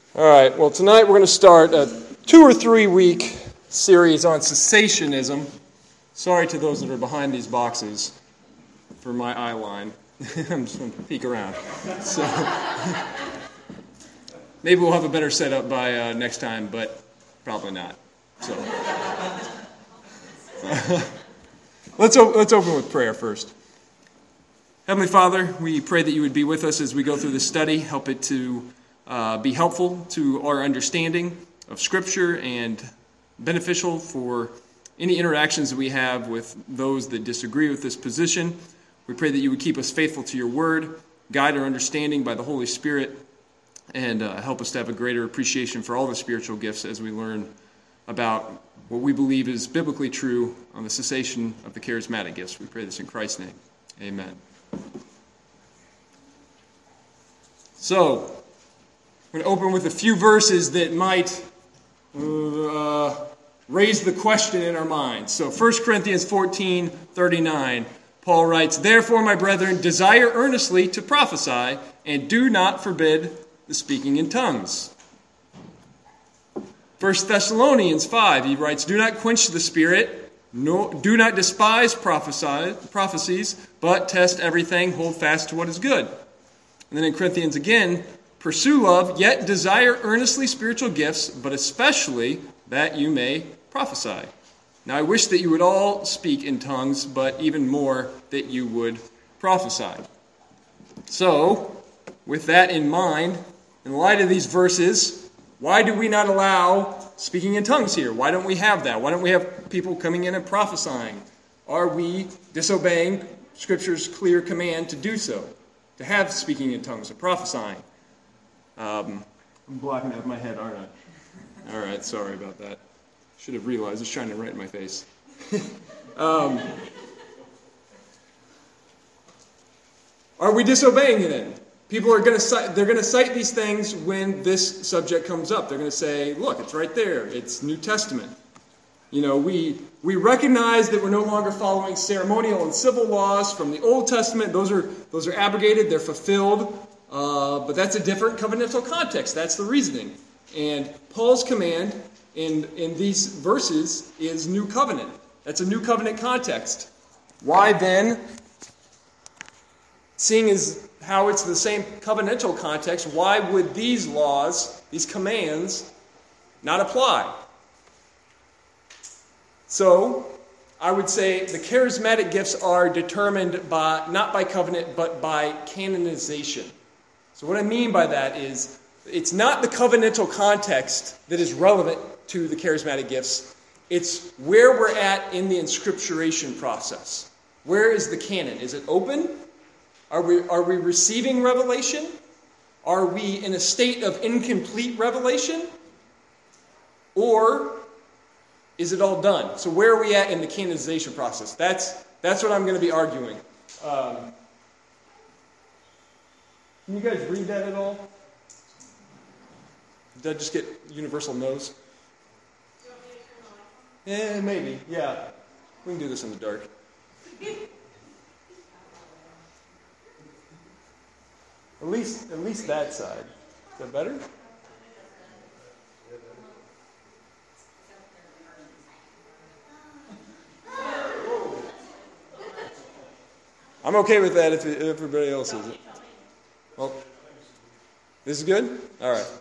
All right, well, tonight we're going to start a 2 or 3 week series on cessationism. Sorry to those that are behind these boxes for my eye line. I'm just going to peek around. So maybe we'll have a better setup by next time, but probably not. So let's open with prayer first. Heavenly Father, we pray that you would be with us as we go through this study. Help it to be helpful to our understanding of Scripture and beneficial for any interactions that we have with those that disagree with this position. We pray that you would keep us faithful to your word, guide our understanding by the Holy Spirit, and help us to have a greater appreciation for all the spiritual gifts as we learn about what we believe is biblically true on the cessation of the charismatic gifts. We pray this in Christ's name. Amen. So, I'm going to open with a few verses that might raise the question in our minds. So 1 Corinthians 14:39, Paul writes, "Therefore, my brethren, desire earnestly to prophesy, and do not forbid the speaking in tongues." 1 Thessalonians 5, he writes, "Do not quench the spirit, do not despise prophecies, but test everything, hold fast to what is good." And then in Corinthians again, "Pursue love, yet desire earnestly spiritual gifts, but especially that you may prophesy. Now I wish that you would all speak in tongues, but even more that you would prophesy." So, with that in mind, in light of these verses, why do we not allow speaking in tongues here? Why don't we have that? Why don't we have people coming in and prophesying? Are we disobeying Scripture's clear command to do so, to have speaking in tongues, or prophesying? I'm blocking out my head, aren't I? All right, sorry about that. Should have realized it's shining right in my face. Are we disobeying it then? People are going to cite these things when this subject comes up. They're going to say, "Look, it's right there. It's New Testament." You know, we recognize that we're no longer following ceremonial and civil laws from the Old Testament. Those are abrogated. They're fulfilled. But that's a different covenantal context. That's the reasoning. And Paul's command in these verses is new covenant. That's a new covenant context. Why then, seeing as how it's the same covenantal context, why would these laws, these commands, not apply? So, I would say the charismatic gifts are determined not by covenant, but by canonization. So what I mean by that is, it's not the covenantal context that is relevant to the charismatic gifts. It's where we're at in the inscripturation process. Where is the canon? Is it open? Are we receiving revelation? Are we in a state of incomplete revelation? Or is it all done? So where are we at in the canonization process? That's what I'm going to be arguing. Can you guys read that at all? Did I just get universal no's? Yeah, maybe. Yeah. We can do this in the dark. At least that side. Is that better? I'm okay with that if everybody else is. Well, this is good? All right.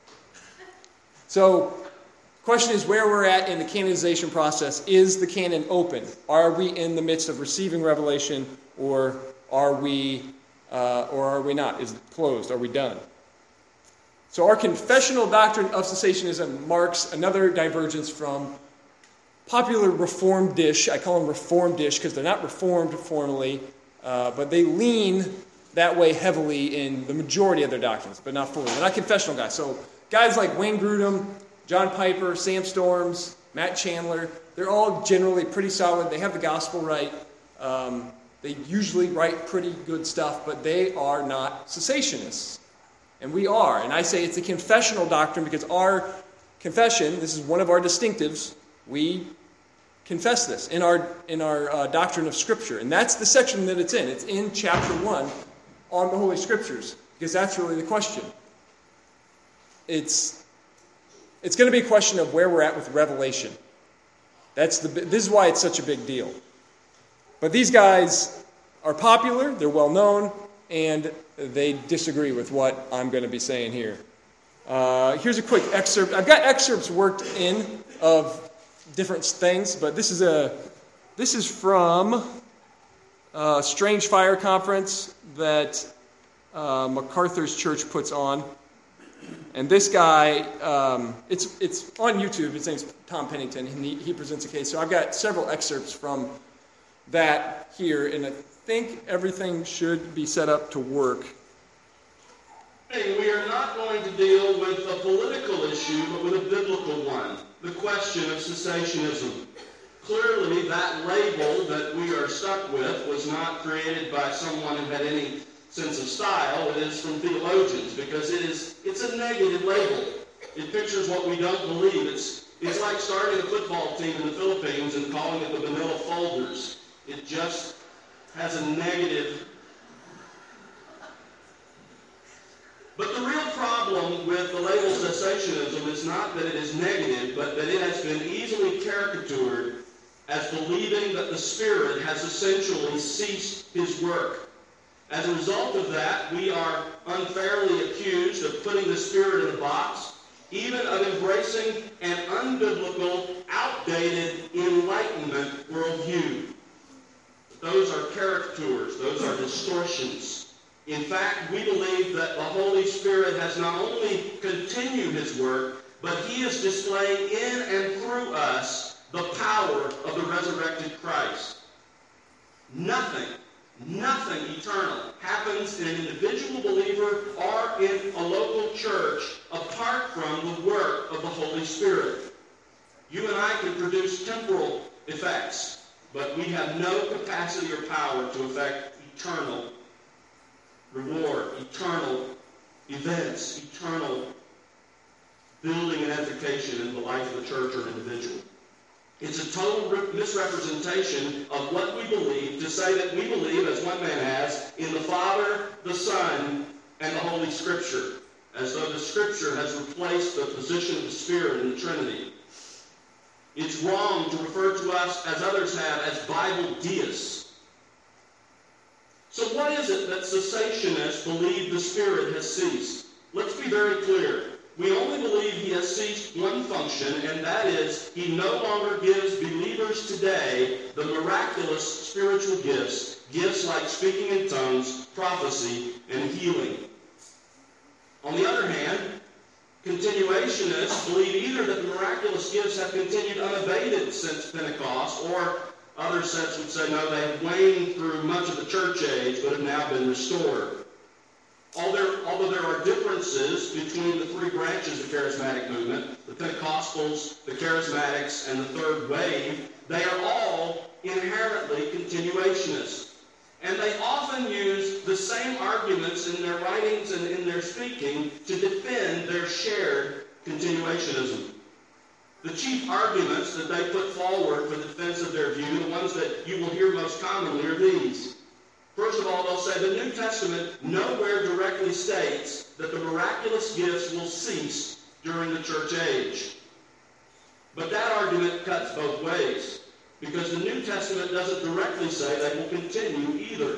So, question is where we're at in the canonization process. Is the canon open? Are we in the midst of receiving revelation, or are we not? Is it closed? Are we done? So our confessional doctrine of cessationism marks another divergence from popular Reformed-ish. I call them Reformed-ish because they're not Reformed formally, but they lean that way heavily in the majority of their doctrines, but not fully. They're not confessional guys. So guys like Wayne Grudem, John Piper, Sam Storms, Matt Chandler, they're all generally pretty solid. They have the gospel right. They usually write pretty good stuff, but they are not cessationists. And we are. And I say it's a confessional doctrine because our confession, this is one of our distinctives, we confess this in our doctrine of Scripture. And that's the section that it's in. It's in chapter 1 on the Holy Scriptures, because that's really the question. it's going to be a question of where we're at with revelation. This is why it's such a big deal. But these guys are popular, they're well known, and they disagree with what I'm going to be saying here. Here's a quick excerpt. I've got excerpts worked in of different things, but this is from a Strange Fire conference that MacArthur's church puts on. And this guy, it's on YouTube. His name's Tom Pennington, and he presents a case. So I've got several excerpts from that here, and I think everything should be set up to work. We are not going to deal with a political issue, but with a biblical one, the question of cessationism. Clearly, that label that we are stuck with was not created by someone who had any sense of style. It is from theologians, because it's a negative label. It pictures what we don't believe. It's like starting a football team in the Philippines and calling it the Manila Folders. It just has a negative. But the real problem with the label cessationism is not that it is negative, but that it has been easily caricatured as believing that the Spirit has essentially ceased his work. As a result of that, we are unfairly accused of putting the Spirit in a box, even of embracing an unbiblical, outdated Enlightenment worldview. Those are caricatures. Those are distortions. In fact, we believe that the Holy Spirit has not only continued his work, but he is displaying in and through us the power of the resurrected Christ. Nothing eternal happens in an individual believer or in a local church apart from the work of the Holy Spirit. You and I can produce temporal effects, but we have no capacity or power to affect eternal reward, eternal events, eternal building and edification in the life of the church or an individual. It's a total misrepresentation of what we believe to say that we believe, as one man has, in the Father, the Son, and the Holy Scripture, as though the Scripture has replaced the position of the Spirit in the Trinity. It's wrong to refer to us, as others have, as Bible deists. So what is it that cessationists believe the Spirit has ceased? Let's be very clear. We only believe he has ceased one function, and that is he no longer gives believers today the miraculous spiritual gifts like speaking in tongues, prophecy, and healing. On the other hand, continuationists believe either that the miraculous gifts have continued unabated since Pentecost, or other sets would say, no, they have waned through much of the church age, but have now been restored. Although there are differences between the three branches of the charismatic movement, the Pentecostals, the Charismatics, and the Third Wave, they are all inherently continuationists. And they often use the same arguments in their writings and in their speaking to defend their shared continuationism. The chief arguments that they put forward for the defense of their view, the ones that you will hear most commonly, are these. First of all, they'll say the New Testament nowhere directly states that the miraculous gifts will cease during the church age. But that argument cuts both ways, because the New Testament doesn't directly say they will continue either.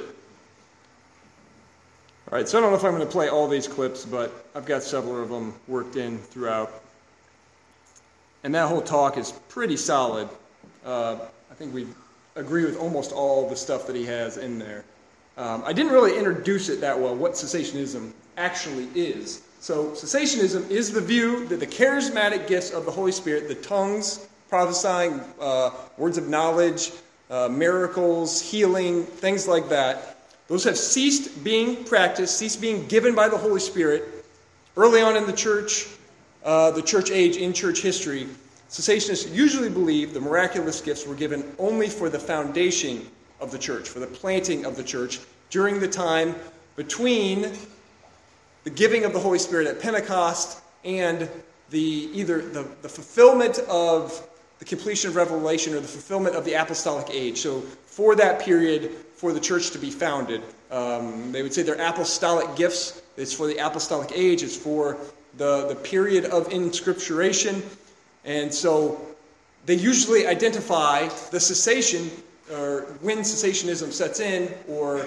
All right, so I don't know if I'm going to play all these clips, but I've got several of them worked in throughout. And that whole talk is pretty solid. I think we agree with almost all the stuff that he has in there. I didn't really introduce it that well, what cessationism actually is. So cessationism is the view that the charismatic gifts of the Holy Spirit, the tongues, prophesying, words of knowledge, miracles, healing, things like that, those have ceased being practiced, ceased being given by the Holy Spirit early on in the church age, in church history. Cessationists usually believe the miraculous gifts were given only for the foundation of the church, for the planting of the church during the time between the giving of the Holy Spirit at Pentecost and either the fulfillment of the completion of Revelation or the fulfillment of the apostolic age. So for that period, for the church to be founded, they would say they're apostolic gifts. It's for the apostolic age. It's for the period of inscripturation. And so they usually identify the cessation, or when cessationism sets in, or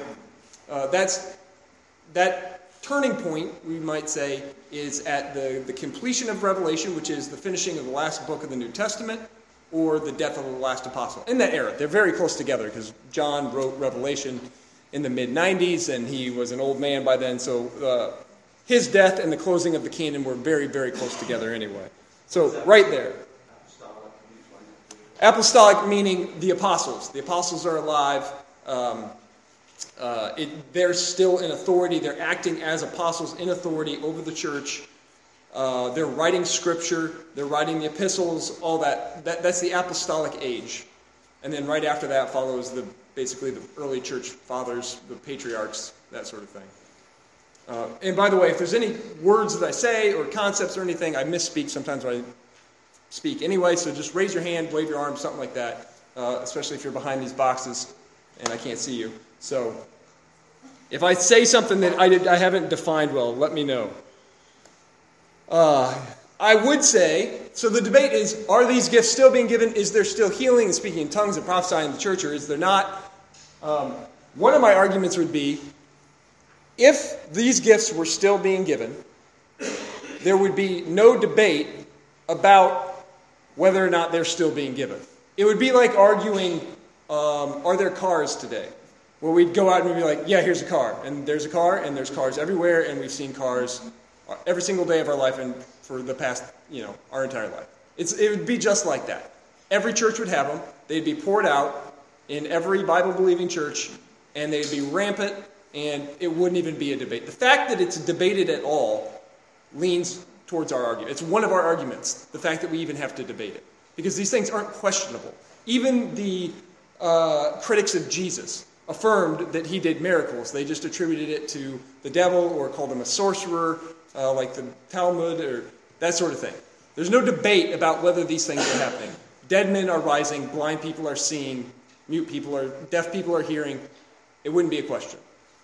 that turning point, we might say, is at the completion of Revelation, which is the finishing of the last book of the New Testament, or the death of the last apostle. In that era, they're very close together, because John wrote Revelation in the mid-90s, and he was an old man by then, so his death and the closing of the canon were very, very close together anyway. So, right there. Apostolic meaning the apostles. The apostles are alive. They're still in authority. They're acting as apostles in authority over the church. They're writing scripture. They're writing the epistles, all that. That's the apostolic age. And then right after that follows basically the early church fathers, the patriarchs, that sort of thing. And by the way, if there's any words that I say or concepts or anything, I misspeak sometimes when I speak anyway, so just raise your hand, wave your arm, something like that, especially if you're behind these boxes and I can't see you. So if I say something that I haven't defined well, let me know. I would say, so the debate is, are these gifts still being given? Is there still healing and speaking in tongues and prophesying in the church, or is there not? One of my arguments would be, if these gifts were still being given, there would be no debate about whether or not they're still being given. It would be like arguing, are there cars today? Where we'd go out and we'd be like, yeah, here's a car. And there's a car, and there's cars everywhere, and we've seen cars every single day of our life and for the past, our entire life. It would be just like that. Every church would have them. They'd be poured out in every Bible-believing church, and they'd be rampant, and it wouldn't even be a debate. The fact that it's debated at all leans towards our argument. It's one of our arguments, the fact that we even have to debate it. Because these things aren't questionable. Even the critics of Jesus affirmed that he did miracles. They just attributed it to the devil or called him a sorcerer, like the Talmud or that sort of thing. There's no debate about whether these things are happening. Dead men are rising, blind people are seeing, deaf people are hearing. It wouldn't be a question.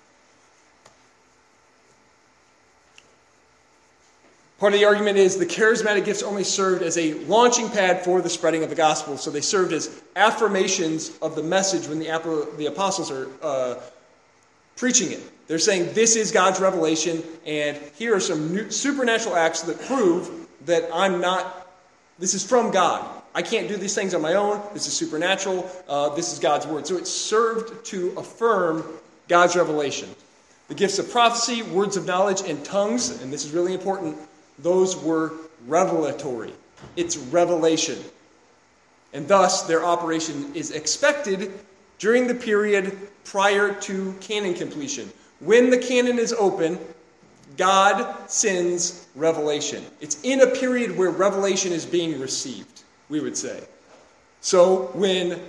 Part of the argument is the charismatic gifts only served as a launching pad for the spreading of the gospel. So they served as affirmations of the message when the apostles are preaching it. They're saying this is God's revelation, and here are some supernatural acts that prove that this is from God. I can't do these things on my own. This is supernatural. This is God's word. So it served to affirm God's revelation. The gifts of prophecy, words of knowledge, and tongues, and this is really important, those were revelatory. It's revelation. And thus, their operation is expected during the period prior to canon completion. When the canon is open, God sends revelation. It's in a period where revelation is being received, we would say. So when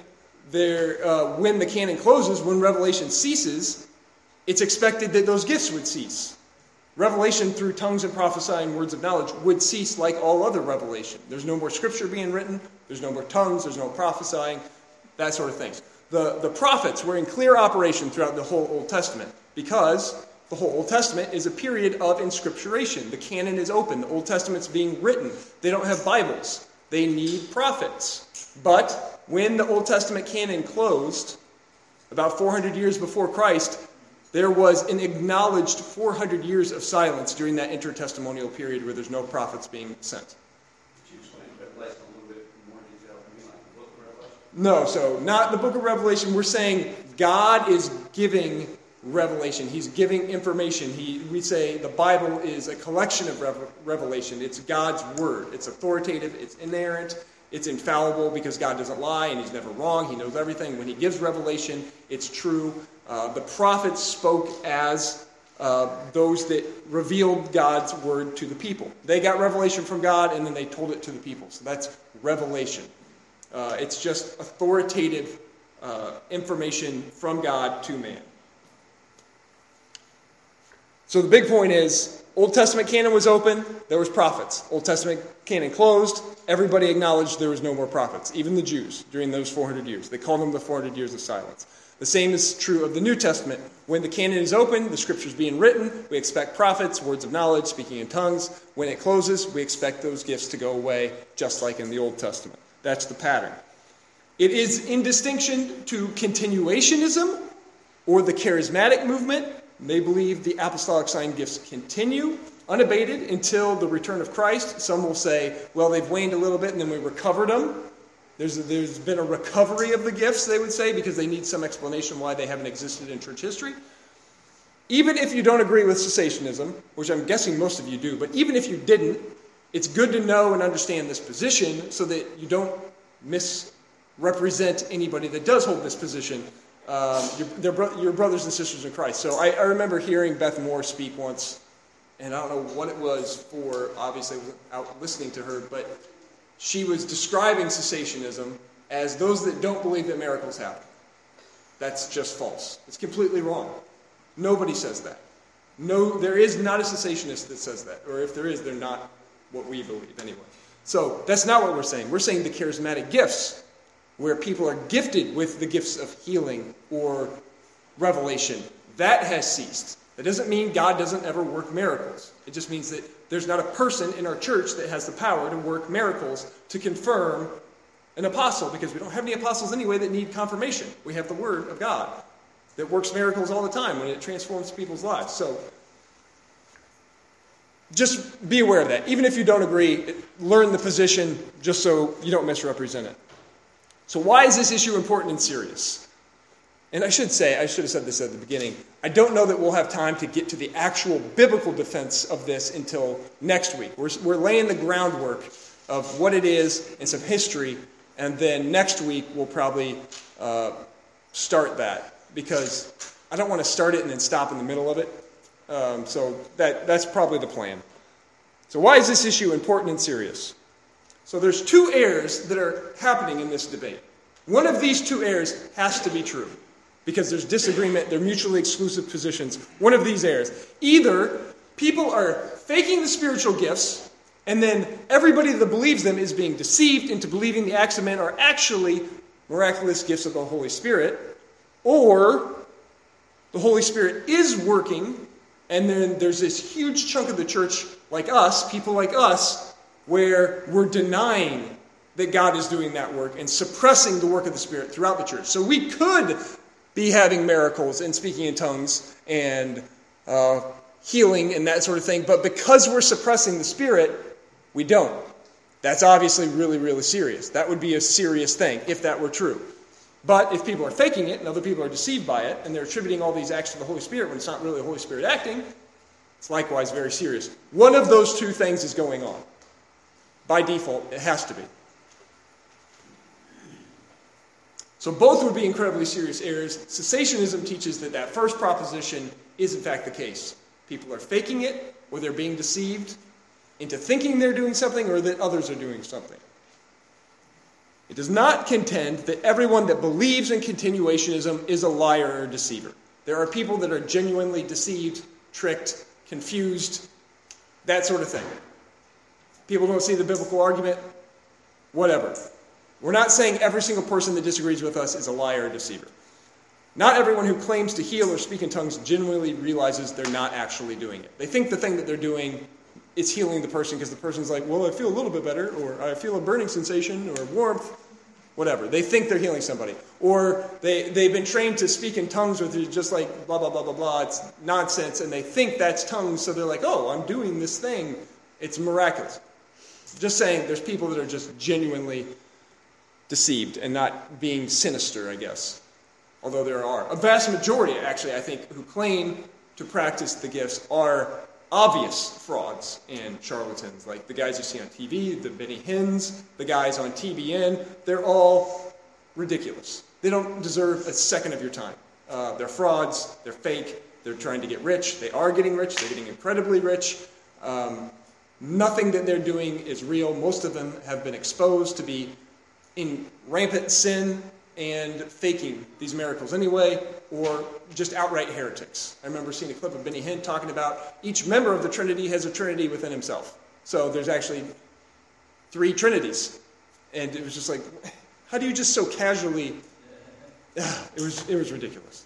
the canon closes, when revelation ceases, it's expected that those gifts would cease. Revelation through tongues and prophesying words of knowledge would cease like all other revelation. There's no more scripture being written. There's no more tongues. There's no prophesying. That sort of things. The prophets were in clear operation throughout the whole Old Testament because the whole Old Testament is a period of inscripturation. The canon is open. The Old Testament's being written. They don't have Bibles. They need prophets. But when the Old Testament canon closed, about 400 years before Christ, there was an acknowledged 400 years of silence during that intertestamental period where there's no prophets being sent. Could you explain Revelation a little bit more detail? Like the book of Revelation? No, so not the book of Revelation. We're saying God is giving revelation. He's giving information. We say the Bible is a collection of revelation. It's God's word. It's authoritative. It's inerrant. It's infallible because God doesn't lie and he's never wrong. He knows everything. When he gives revelation, it's true. The prophets spoke as those that revealed God's word to the people. They got revelation from God and then they told it to the people. So that's revelation. It's just authoritative information from God to man. So the big point is, Old Testament canon was open, there was prophets. Old Testament canon closed, everybody acknowledged there was no more prophets, even the Jews, during those 400 years. They called them the 400 years of silence. The same is true of the New Testament. When the canon is open, the scripture's being written, we expect prophets, words of knowledge, speaking in tongues. When it closes, we expect those gifts to go away, just like in the Old Testament. That's the pattern. It is in distinction to continuationism or the charismatic movement. They believe the apostolic sign gifts continue unabated until the return of Christ. Some will say, well, they've waned a little bit and then we recovered them. There's been a recovery of the gifts, they would say, because they need some explanation why they haven't existed in church history. Even if you don't agree with cessationism, which I'm guessing most of you do, but even if you didn't, it's good to know and understand this position so that you don't misrepresent anybody that does hold this position, your brothers and sisters in Christ. So I remember hearing Beth Moore speak once, and I don't know what it was for, obviously I wasn't out listening to her, but she was describing cessationism as those that don't believe that miracles happen. That's just false. It's completely wrong. Nobody says that. No, there is not a cessationist that says that. Or if there is, they're not what we believe anyway. So that's not what we're saying. We're saying the charismatic gifts, where people are gifted with the gifts of healing or revelation, that has ceased. That doesn't mean God doesn't ever work miracles. It just means that there's not a person in our church that has the power to work miracles to confirm an apostle, because we don't have any apostles anyway that need confirmation. We have the Word of God that works miracles all the time when it transforms people's lives. So just be aware of that. Even if you don't agree, learn the position just so you don't misrepresent it. So why is this issue important and serious? And I should have said this at the beginning, I don't know that we'll have time to get to the actual biblical defense of this until next week. We're laying the groundwork of what it is and some history, and then next week we'll probably start that, because I don't want to start it and then stop in the middle of it. So that's probably the plan. So why is this issue important and serious? So there's two errors that are happening in this debate. One of these two errors has to be true, because there's disagreement, they're mutually exclusive positions. One of these errors. Either people are faking the spiritual gifts, and then everybody that believes them is being deceived into believing the acts of men are actually miraculous gifts of the Holy Spirit, or the Holy Spirit is working, and then there's this huge chunk of the church like us, people like us, where we're denying that God is doing that work and suppressing the work of the Spirit throughout the church. So we could be having miracles and speaking in tongues and healing and that sort of thing, but because we're suppressing the Spirit, we don't. That's obviously really, really serious. That would be a serious thing if that were true. But if people are faking it and other people are deceived by it and they're attributing all these acts to the Holy Spirit when it's not really the Holy Spirit acting, it's likewise very serious. One of those two things is going on. By default, it has to be. So both would be incredibly serious errors. Cessationism teaches that that first proposition is in fact the case. People are faking it, or they're being deceived into thinking they're doing something or that others are doing something. It does not contend that everyone that believes in continuationism is a liar or a deceiver. There are people that are genuinely deceived, tricked, confused, that sort of thing. People don't see the biblical argument, whatever. We're not saying every single person that disagrees with us is a liar or deceiver. Not everyone who claims to heal or speak in tongues genuinely realizes they're not actually doing it. They think the thing that they're doing is healing the person because the person's like, well, I feel a little bit better, or I feel a burning sensation, or warmth, whatever. They think they're healing somebody. Or they've been trained to speak in tongues with you just like blah, blah, blah, blah, blah. It's nonsense, and they think that's tongues, so they're like, oh, I'm doing this thing. It's miraculous. Just saying, there's people that are just genuinely deceived and not being sinister, I guess. Although there are. A vast majority, actually, I think, who claim to practice the gifts are obvious frauds and charlatans, like the guys you see on TV, the Benny Hinns, the guys on TBN. They're all ridiculous. They don't deserve a second of your time. They're frauds. They're fake. They're trying to get rich. They are getting rich. They're getting incredibly rich. Nothing that they're doing is real. Most of them have been exposed to be in rampant sin and faking these miracles anyway, or just outright heretics. I remember seeing a clip of Benny Hinn talking about each member of the Trinity has a Trinity within himself. So there's actually 3 Trinities. And it was just like, how do you just so casually it was ridiculous.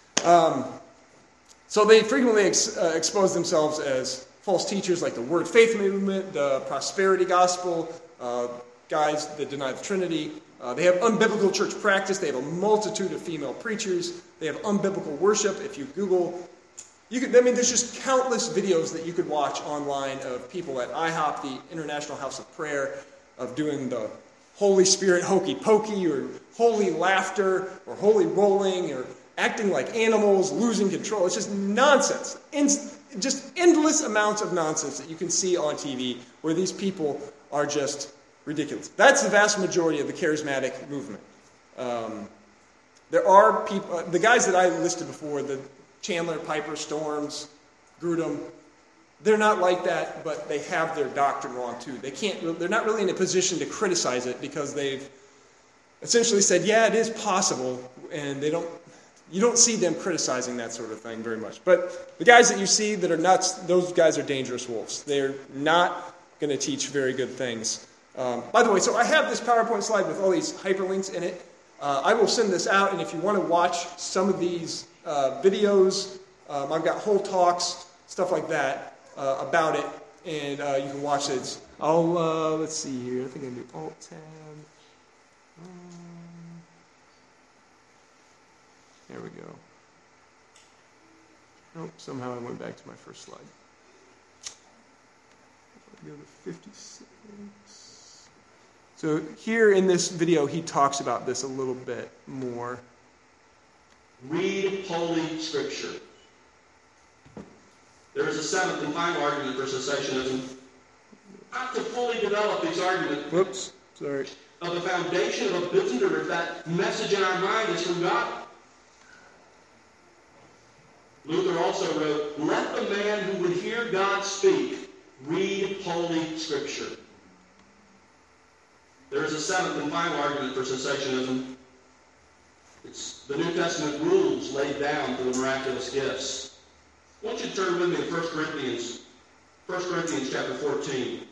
So they frequently expose themselves as false teachers, like the Word Faith movement, the prosperity gospel, guys that deny the Trinity. They have unbiblical church practice. They have a multitude of female preachers. They have unbiblical worship. If you Google, there's just countless videos that you could watch online of people at IHOP, the International House of Prayer, of doing the Holy Spirit hokey pokey, or holy laughter, or holy rolling, or acting like animals, losing control. It's just nonsense. Just endless amounts of nonsense that you can see on TV where these people are just ridiculous. That's the vast majority of the charismatic movement. There are people, the guys that I listed before, the Chandler, Piper, Storms, Grudem, they're not like that, but they have their doctrine wrong too. They're not really in a position to criticize it because they've essentially said, yeah, it is possible, and you don't see them criticizing that sort of thing very much. But the guys that you see that are nuts, those guys are dangerous wolves. They're not going to teach very good things. By the way, so I have this PowerPoint slide with all these hyperlinks in it. I will send this out, and if you want to watch some of these videos, I've got whole talks, stuff like that, about it, and you can watch it. Let's see here. I think I can do Alt-Tab. There we go. Oh, somehow I went back to my first slide. Go to 56. So here in this video, he talks about this a little bit more. Read Holy Scripture. There is a seventh and final argument for cessationism. Not to fully develop these arguments of the foundation of a biblical, or if that message in our mind is from God. Luther also wrote, "Let the man who would hear God speak read Holy Scripture." There is a seventh and final argument for cessationism. It's the New Testament rules laid down for the miraculous gifts. I want you to turn with me to 1 Corinthians chapter 14.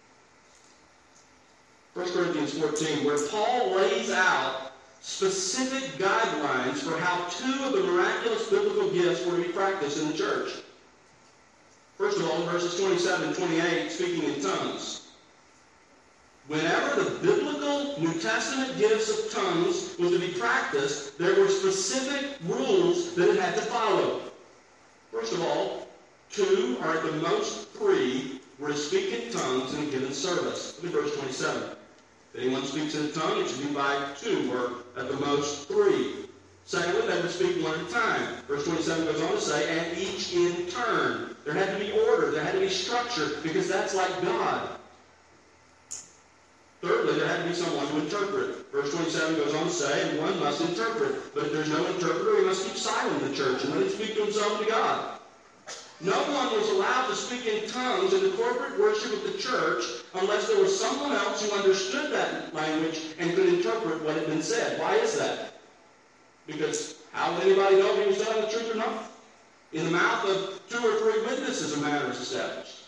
1 Corinthians 14, where Paul lays out specific guidelines for how two of the miraculous biblical gifts were to be practiced in the church. First of all, verses 27 and 28, speaking in tongues. Whenever the biblical New Testament gifts of tongues was to be practiced, there were specific rules that it had to follow. First of all, 2 or at the most 3 were to speak in tongues in a given service. Look at verse 27. If anyone speaks in a tongue, it should be by 2 or at the most 3. Secondly, they would speak one at a time. Verse 27 goes on to say, and each in turn. There had to be order, there had to be structure, because that's like God. Thirdly, there had to be someone to interpret. Verse 27 goes on to say, and one must interpret. But if there's no interpreter, he must keep silent in the church and let him speak to himself and to God. No one was allowed to speak in tongues in the corporate worship of the church unless there was someone else who understood that language and could interpret what had been said. Why is that? Because how would anybody know if he was telling the truth or not? In the mouth of 2 or 3 witnesses, a matter is established.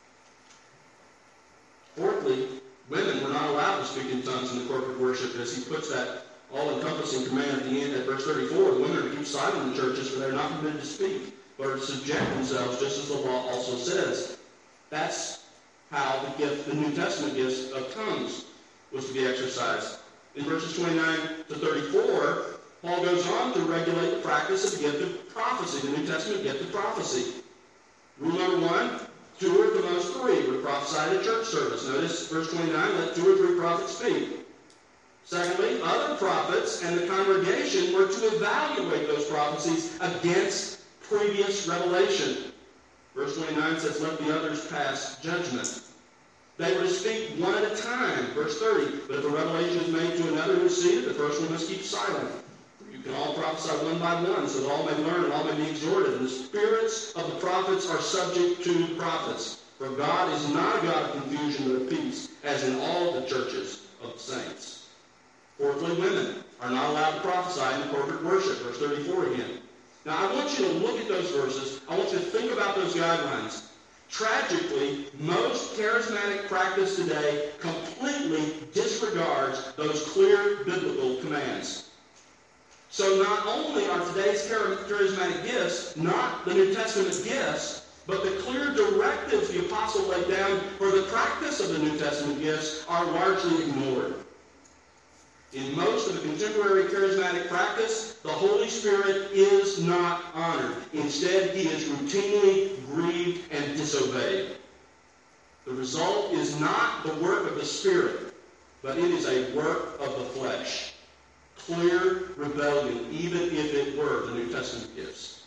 Fourthly, women were not allowed to speak in tongues in the corporate worship, as he puts that all-encompassing command at the end at verse 34. The women are to keep silent in the churches, for they're not permitted to speak, but are to subject themselves, just as the law also says. That's how the New Testament gifts of tongues was to be exercised. In verses 29 to 34, Paul goes on to regulate the practice of the gift of prophecy, the New Testament gift of prophecy. Rule number 1, 2 or at the most 3 would prophesy at a church service. Notice verse 29, let 2 or 3 prophets speak. Secondly, other prophets and the congregation were to evaluate those prophecies against previous revelation. Verse 29 says, let the others pass judgment. They were to speak one at a time. Verse 30, but if a revelation is made to another who is seated, the first one must keep silent. You can all prophesy one by one, so that all may learn and all may be exhorted. And the spirits of the prophets are subject to the prophets. For God is not a God of confusion, but of peace, as in all the churches of the saints. Fourthly, women are not allowed to prophesy in the corporate worship. Verse 34 again. Now, I want you to look at those verses. I want you to think about those guidelines. Tragically, most charismatic practice today completely disregards those clear biblical commands. So not only are today's charismatic gifts not the New Testament gifts, but the clear directives the apostle laid down for the practice of the New Testament gifts are largely ignored. In most of the contemporary charismatic practice, the Holy Spirit is not honored. Instead, he is routinely grieved and disobeyed. The result is not the work of the Spirit, but it is a work of the flesh. Clear rebellion, even if it were the New Testament gifts.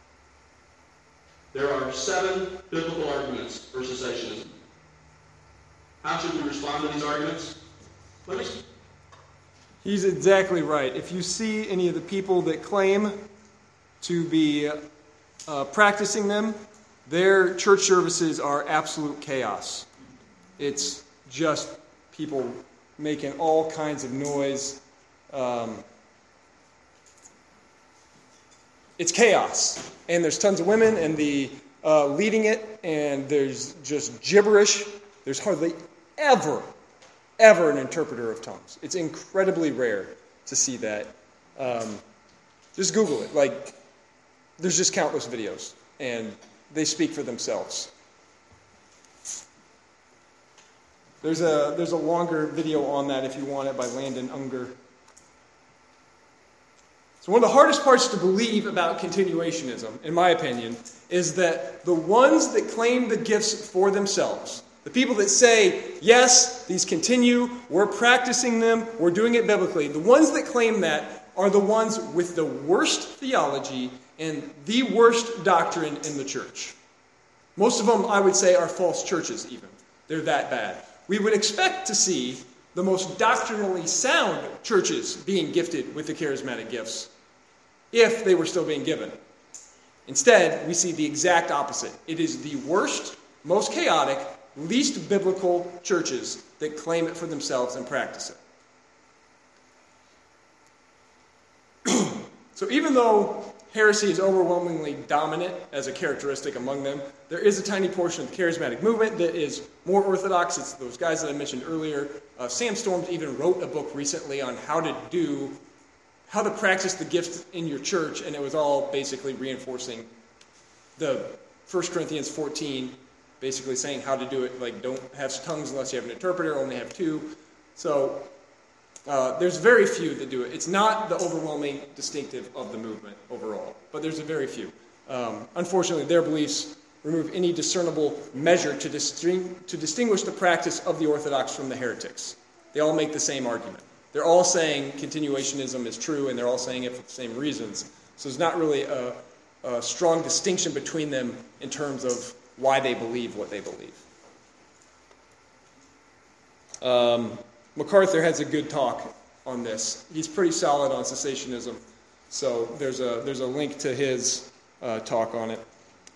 There are 7 biblical arguments for cessationism. How should we respond to these arguments? He's exactly right. If you see any of the people that claim to be practicing them, their church services are absolute chaos. It's just people making all kinds of noise. It's chaos. And there's tons of women and the leading it, and there's just gibberish. There's hardly ever an interpreter of tongues. It's incredibly rare to see that. Just Google it. Like, there's just countless videos, and they speak for themselves. There's a longer video on that if you want it by Landon Unger. So one of the hardest parts to believe about continuationism, in my opinion, is that the ones that claim the gifts for themselves, the people that say, yes, these continue, we're practicing them, we're doing it biblically, the ones that claim that are the ones with the worst theology and the worst doctrine in the church. Most of them, I would say, are false churches even. They're that bad. We would expect to see the most doctrinally sound churches being gifted with the charismatic gifts if they were still being given. Instead, we see the exact opposite. It is the worst, most chaotic, least biblical churches that claim it for themselves and practice it. So even though heresy is overwhelmingly dominant as a characteristic among them, there is a tiny portion of the charismatic movement that is more orthodox. It's those guys that I mentioned earlier. Sam Storms even wrote a book recently on how to practice the gifts in your church, and it was all basically reinforcing the 1 Corinthians 14, basically saying how to do it. Like, don't have tongues unless you have an interpreter, only have 2. So there's very few that do it. It's not the overwhelming distinctive of the movement overall, but there's a very few. Unfortunately, their beliefs remove any discernible measure to distinguish the practice of the Orthodox from the heretics. They all make the same argument. They're all saying continuationism is true, and they're all saying it for the same reasons. So there's not really a strong distinction between them in terms of why they believe what they believe. MacArthur has a good talk on this. He's pretty solid on cessationism, so there's a link to his talk on it.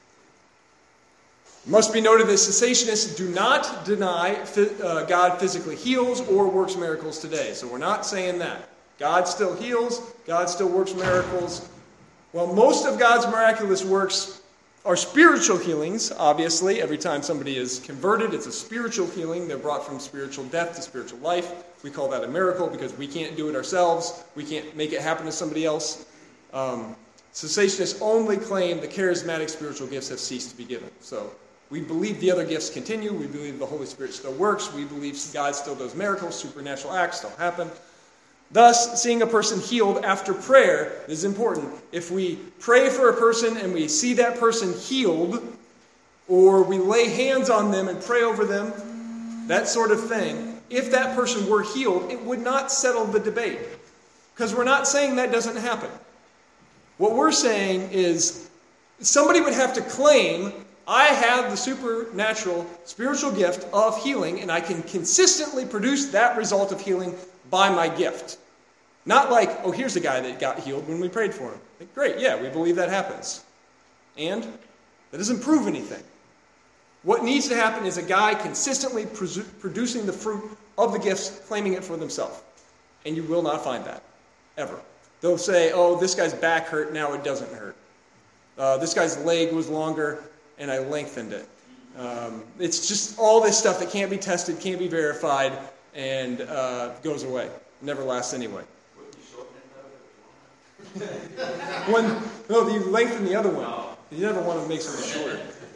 It must be noted that cessationists do not deny God physically heals or works miracles today. So we're not saying that. God still heals, God still works miracles. Well, most of God's miraculous works are spiritual healings, obviously. Every time somebody is converted, it's a spiritual healing. They're brought from spiritual death to spiritual life. We call that a miracle because we can't do it ourselves. We can't make it happen to somebody else. Cessationists only claim the charismatic spiritual gifts have ceased to be given. So we believe the other gifts continue. We believe the Holy Spirit still works. We believe God still does miracles. Supernatural acts still happen. Thus, seeing a person healed after prayer is important. If we pray for a person and we see that person healed, or we lay hands on them and pray over them, that sort of thing, if that person were healed, it would not settle the debate. Because we're not saying that doesn't happen. What we're saying is somebody would have to claim, I have the supernatural spiritual gift of healing, and I can consistently produce that result of healing by my gift. Not like, oh, here's a guy that got healed when we prayed for him. Like, great, yeah, we believe that happens. And that doesn't prove anything. What needs to happen is a guy consistently producing the fruit of the gifts, claiming it for themselves. And you will not find that, ever. They'll say, oh, this guy's back hurt, now it doesn't hurt. This guy's leg was longer, and I lengthened it. It's just all this stuff that can't be tested, can't be verified, and goes away. Never lasts anyway. You lengthen the other one. You never want to make something shorter.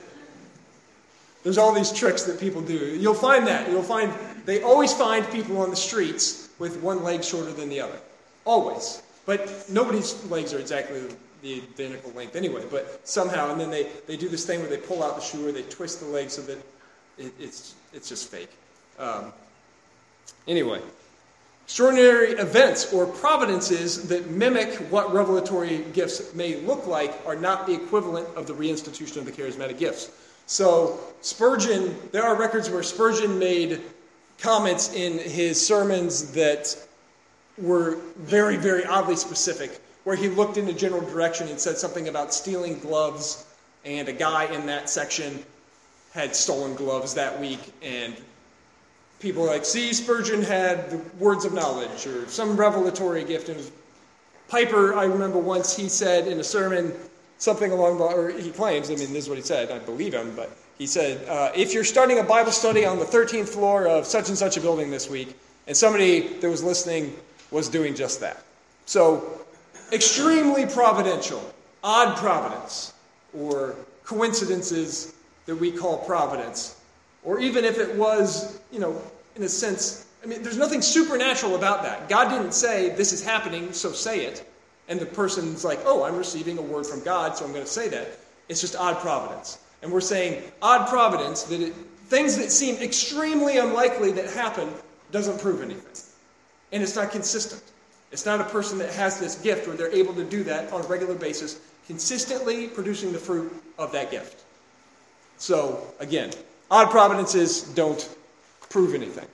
There's all these tricks that people do. You'll find that. They always find people on the streets with one leg shorter than the other. Always. But nobody's legs are exactly the identical length anyway. But somehow, and then they do this thing where they pull out the shoe or they twist the leg so that it's just fake. Anyway. Extraordinary events or providences that mimic what revelatory gifts may look like are not the equivalent of the reinstitution of the charismatic gifts. So Spurgeon, there are records where Spurgeon made comments in his sermons that were very, very oddly specific, where he looked in a general direction and said something about stealing gloves, and a guy in that section had stolen gloves that week, and people were like, see, Spurgeon had the words of knowledge or some revelatory gift. And Piper, I remember once he said in a sermon something along the, or he claims, this is what he said, I believe him, but he said, if you're starting a Bible study on the 13th floor of such and such a building this week, and somebody that was listening was doing just that. So, extremely providential, odd providence, or coincidences that we call providence. Or even if it was, in a sense, there's nothing supernatural about that. God didn't say, this is happening, so say it. And the person's like, oh, I'm receiving a word from God, so I'm going to say that. It's just odd providence. And we're saying odd providence, things that seem extremely unlikely that happen, doesn't prove anything. And it's not consistent. It's not a person that has this gift where they're able to do that on a regular basis, consistently producing the fruit of that gift. So, again, odd providences don't prove anything.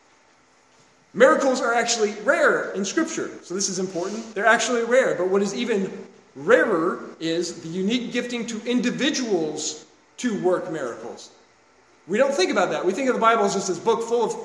Miracles are actually rare in Scripture, so this is important. They're actually rare, but what is even rarer is the unique gifting to individuals to work miracles. We don't think about that. We think of the Bible as just this book full of,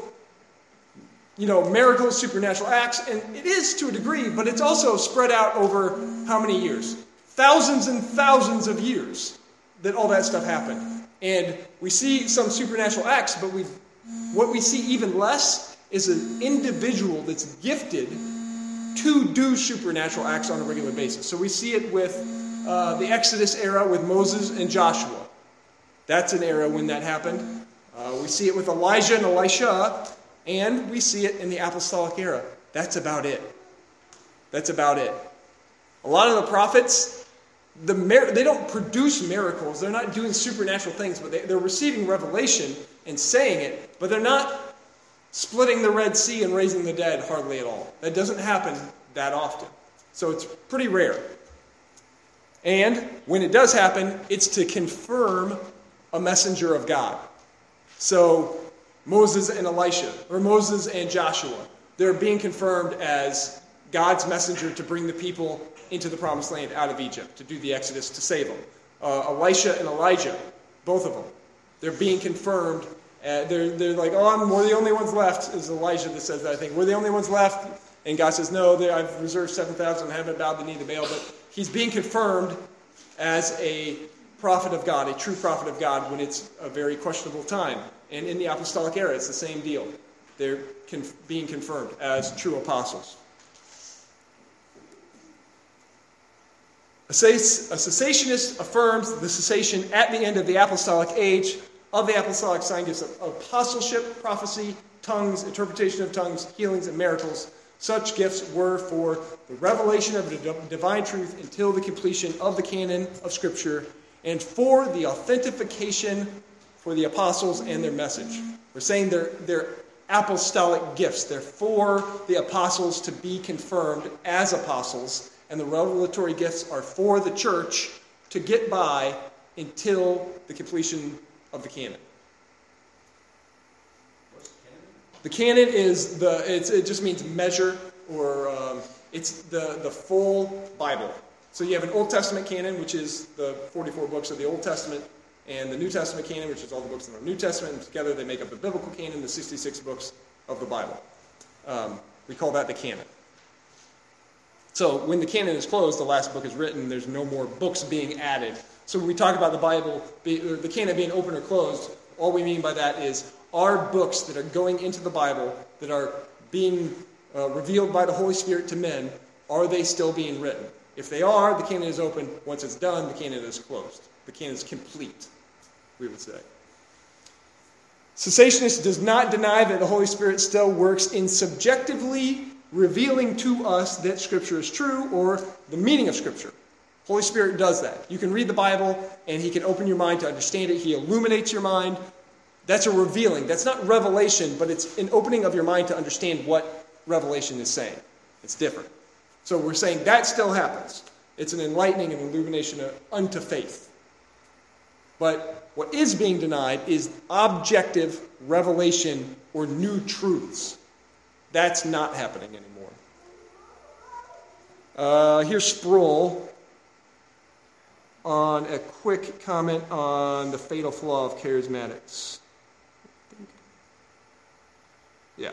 miracles, supernatural acts, and it is to a degree, but it's also spread out over how many years? Thousands and thousands of years that all that stuff happened. And we see some supernatural acts, but what we see even less is an individual that's gifted to do supernatural acts on a regular basis. So we see it with the Exodus era with Moses and Joshua. That's an era when that happened. We see it with Elijah and Elisha, and we see it in the apostolic era. That's about it. A lot of the prophets, they don't produce miracles. They're not doing supernatural things, but they're receiving revelation and saying it, but they're not splitting the Red Sea and raising the dead hardly at all. That doesn't happen that often. So it's pretty rare. And when it does happen, it's to confirm a messenger of God. So Moses and Elisha, or Moses and Joshua, they're being confirmed as God's messenger to bring the people into the promised land out of Egypt, to do the Exodus, to save them. Elisha and Elijah, both of them, they're being confirmed. They're like, we're the only ones left, is Elijah that says that, I think. We're the only ones left. And God says, no, I've reserved 7,000 and haven't bowed the knee to Baal. But he's being confirmed as a prophet of God, a true prophet of God, when it's a very questionable time. And in the apostolic era, it's the same deal. They're being confirmed as true apostles. A cessationist affirms the cessation at the end of the apostolic age of the apostolic sign gifts of apostleship, prophecy, tongues, interpretation of tongues, healings, and miracles. Such gifts were for the revelation of the divine truth until the completion of the canon of Scripture and for the authentication for the apostles and their message. We're saying they're apostolic gifts. They're for the apostles to be confirmed as apostles, and the revelatory gifts are for the church to get by until the completion of the canon. The canon is it just means measure, or it's the full Bible. So you have an Old Testament canon, which is the 44 books of the Old Testament, and the New Testament canon, which is all the books in the New Testament, and together they make up the biblical canon, the 66 books of the Bible. We call that the canon. So when the canon is closed, the last book is written, there's no more books being added. So when we talk about the Bible, the canon being open or closed, all we mean by that is our books that are going into the Bible, that are being revealed by the Holy Spirit to men, are they still being written? If they are, the canon is open. Once it's done, the canon is closed. The canon is complete, we would say. Cessationist does not deny that the Holy Spirit still works in subjectively revealing to us that Scripture is true or the meaning of Scripture. Holy Spirit does that. You can read the Bible and He can open your mind to understand it. He illuminates your mind. That's a revealing. That's not revelation, but it's an opening of your mind to understand what Revelation is saying. It's different. So we're saying that still happens. It's an enlightening and illumination unto faith. But what is being denied is objective revelation or new truths. That's not happening anymore. Here's Sproul on a quick comment on the fatal flaw of charismatics. Yeah.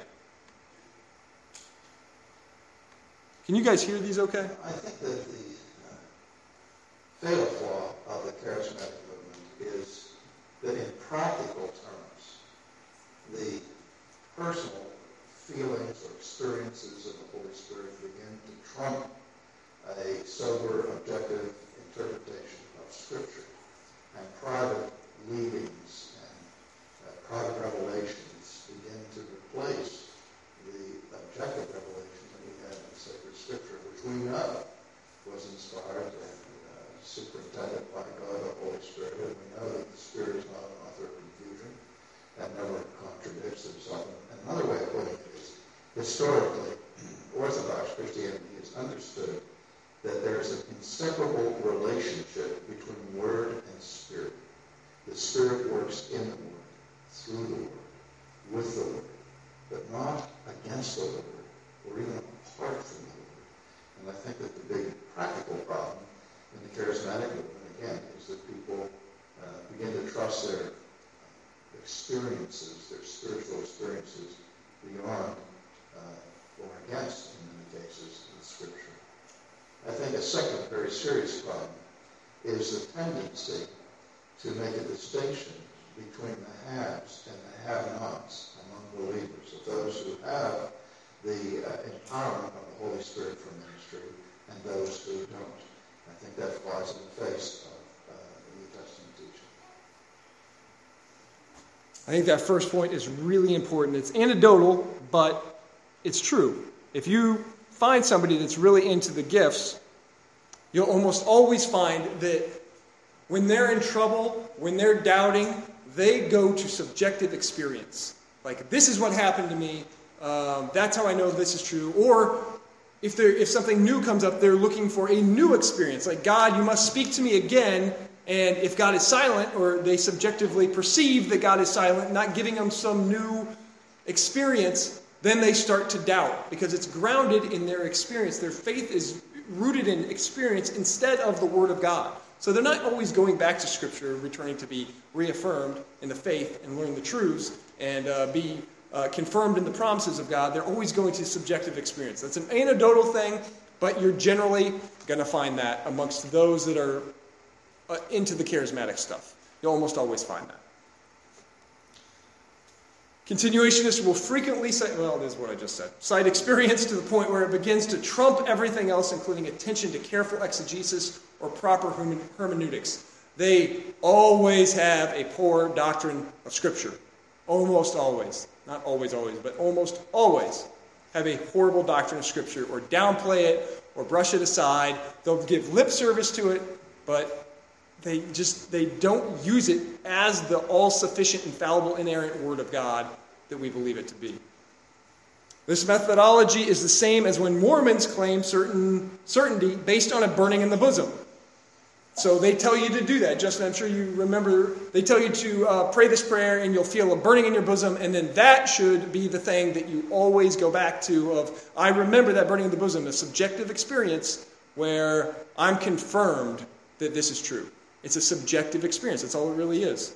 Can you guys hear these okay? I think that the fatal flaw of the charismatic movement is that in practical terms, the personal feelings or experiences of the Holy Spirit begin to trump a sober, objective interpretation of Scripture, and private leadings and private revelations begin to replace the objective revelation that we have in the sacred Scripture, which we know was inspired and superintended by God, the Holy Spirit, and we know that the Spirit is not an author of confusion and never contradicts himself. And another way of putting it is, historically, Orthodox Christianity has understood that there is an inseparable relationship between Word and Spirit. The Spirit works in the Word, through the Word, with the Word, but not against the Word, or even apart from the Word. And I think that the big practical problem in the charismatic movement, again, is that people begin to trust their experiences, their spiritual experiences, beyond or against, in many cases, the Scripture. I think a second very serious problem is the tendency to make a distinction between the haves and the have-nots among believers, of those who have the empowerment of the Holy Spirit for ministry and those who don't. I think that flies in the face of the New Testament teaching. I think that first point is really important. It's anecdotal, but it's true. If you find somebody that's really into the gifts, you'll almost always find that when they're in trouble, when they're doubting, they go to subjective experience. Like, this is what happened to me. That's how I know this is true. Or if something new comes up, they're looking for a new experience. Like, God, you must speak to me again. And if God is silent, or they subjectively perceive that God is silent, not giving them some new experience, then they start to doubt, because it's grounded in their experience. Their faith is rooted in experience instead of the Word of God. So they're not always going back to Scripture, returning to be reaffirmed in the faith and learn the truths and be confirmed in the promises of God. They're always going to subjective experience. That's an anecdotal thing, but you're generally going to find that amongst those that are into the charismatic stuff. You'll almost always find that. Continuationists will frequently cite, well, this is what I just said, cite experience to the point where it begins to trump everything else, including attention to careful exegesis or proper hermeneutics. They always have a poor doctrine of Scripture. Almost always. Not always, but almost always have a horrible doctrine of Scripture, or downplay it, or brush it aside. They'll give lip service to it, but they don't use it as the all-sufficient, infallible, inerrant Word of God that we believe it to be. This methodology is the same as when Mormons claim certainty based on a burning in the bosom. So they tell you to do that. Justin, I'm sure you remember, they tell you to pray this prayer and you'll feel a burning in your bosom, and then that should be the thing that you always go back to of, I remember that burning in the bosom, a subjective experience where I'm confirmed that this is true. It's a subjective experience. That's all it really is.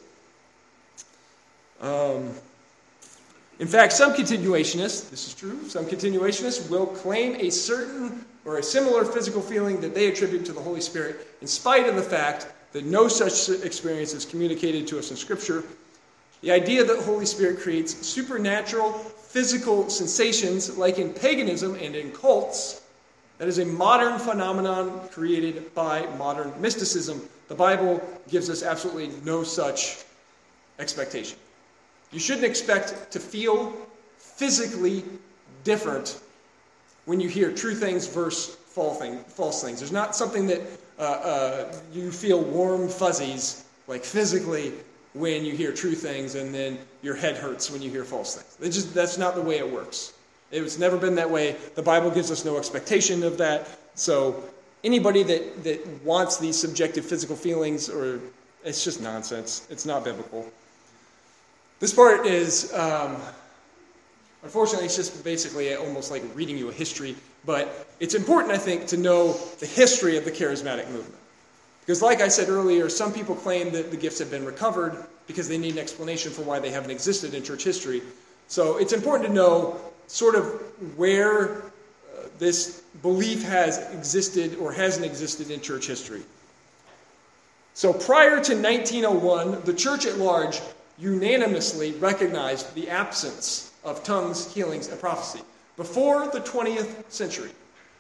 In fact, some continuationists, this is true, some continuationists will claim a certain or a similar physical feeling that they attribute to the Holy Spirit, in spite of the fact that no such experience is communicated to us in Scripture. The idea that the Holy Spirit creates supernatural physical sensations, like in paganism and in cults, That is a modern phenomenon created by modern mysticism. The Bible gives us absolutely no such expectation. You shouldn't expect to feel physically different when you hear true things versus false things. There's not something that you feel warm fuzzies, like physically, when you hear true things, and then your head hurts when you hear false things. That's not the way it works. It's never been that way. The Bible gives us no expectation of that. So anybody that wants these subjective physical feelings, it's just nonsense. It's not biblical. This part is, unfortunately, it's just basically almost like reading you a history. But it's important, I think, to know the history of the charismatic movement. Because like I said earlier, some people claim that the gifts have been recovered because they need an explanation for why they haven't existed in church history. So it's important to know sort of where this belief has existed or hasn't existed in church history. So prior to 1901, the church at large unanimously recognized the absence of tongues, healings, and prophecy. Before the 20th century,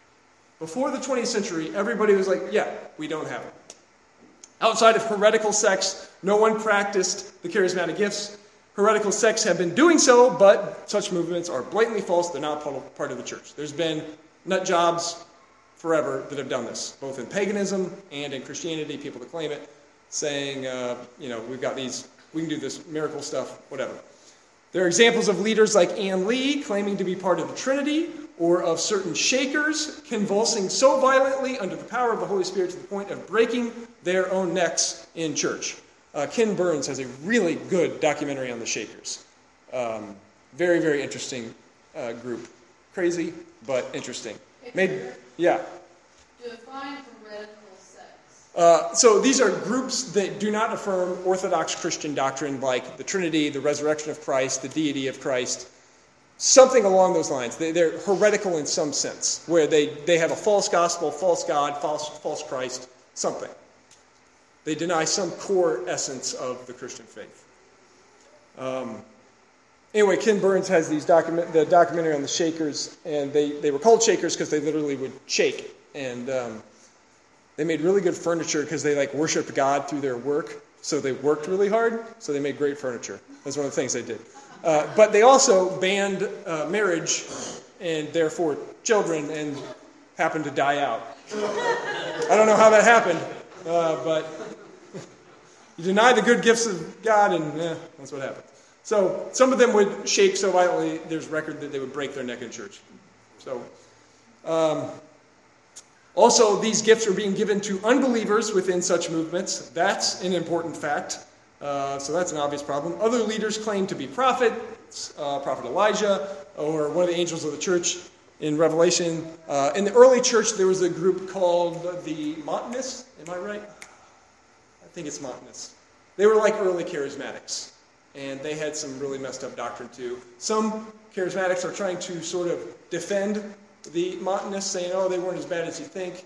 everybody was like, yeah, we don't have it. Outside of heretical sects, no one practiced the charismatic gifts. Heretical sects have been doing so, but such movements are blatantly false. They're not part of the church. There's been nut jobs forever that have done this, both in paganism and in Christianity, people that claim it, saying, we've got these, we can do this miracle stuff, whatever. There are examples of leaders like Ann Lee claiming to be part of the Trinity, or of certain Shakers convulsing so violently under the power of the Holy Spirit to the point of breaking their own necks in church. Ken Burns has a really good documentary on the Shakers. Very, very interesting group. Crazy, but interesting. Define heretical sects. So these are groups that do not affirm Orthodox Christian doctrine like the Trinity, the resurrection of Christ, the deity of Christ, something along those lines. They're heretical in some sense, where they have a false gospel, false God, false Christ, something. They deny some core essence of the Christian faith. Anyway, Ken Burns has the documentary on the Shakers, and they were called Shakers because they literally would shake. And they made really good furniture because they worshipped God through their work. So they worked really hard, so they made great furniture. That's one of the things they did. But they also banned marriage and therefore children, and happened to die out. I don't know how that happened, but you deny the good gifts of God, and that's what happened. So some of them would shake so violently, there's record that they would break their neck in church. So also, these gifts are being given to unbelievers within such movements. That's an important fact. So that's an obvious problem. Other leaders claim to be prophets, Prophet Elijah, or one of the angels of the church in Revelation. In the early church, there was a group called the Montanists. Am I right? I think it's Montanists. They were like early charismatics, and they had some really messed up doctrine too. Some charismatics are trying to sort of defend the Montanists, saying, they weren't as bad as you think.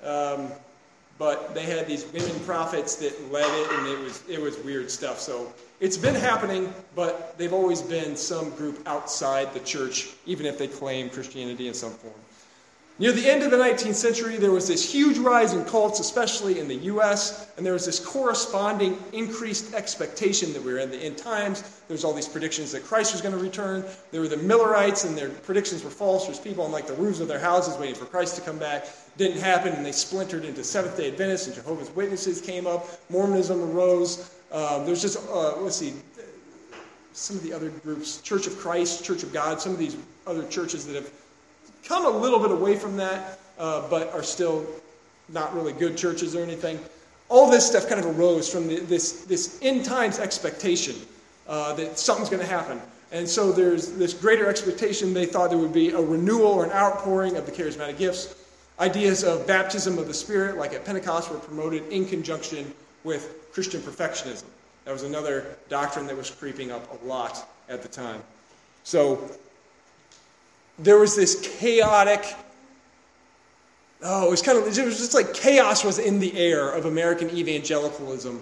But they had these women prophets that led it, and it was weird stuff. So it's been happening, but they've always been some group outside the church, even if they claim Christianity in some form. Near the end of the 19th century, there was this huge rise in cults, especially in the U.S., and there was this corresponding increased expectation that we were in the end times. There's all these predictions that Christ was going to return. There were the Millerites, and their predictions were false. There's people on the roofs of their houses waiting for Christ to come back. Didn't happen, and they splintered into Seventh-day Adventists, and Jehovah's Witnesses came up. Mormonism arose. There's just, some of the other groups, Church of Christ, Church of God, some of these other churches that have come a little bit away from that, but are still not really good churches or anything. All this stuff kind of arose from this end times expectation that something's going to happen. And so there's this greater expectation. They thought there would be a renewal or an outpouring of the charismatic gifts. Ideas of baptism of the Spirit, like at Pentecost, were promoted in conjunction with Christian perfectionism. That was another doctrine that was creeping up a lot at the time. So there was this chaotic, it was just like chaos was in the air of American evangelicalism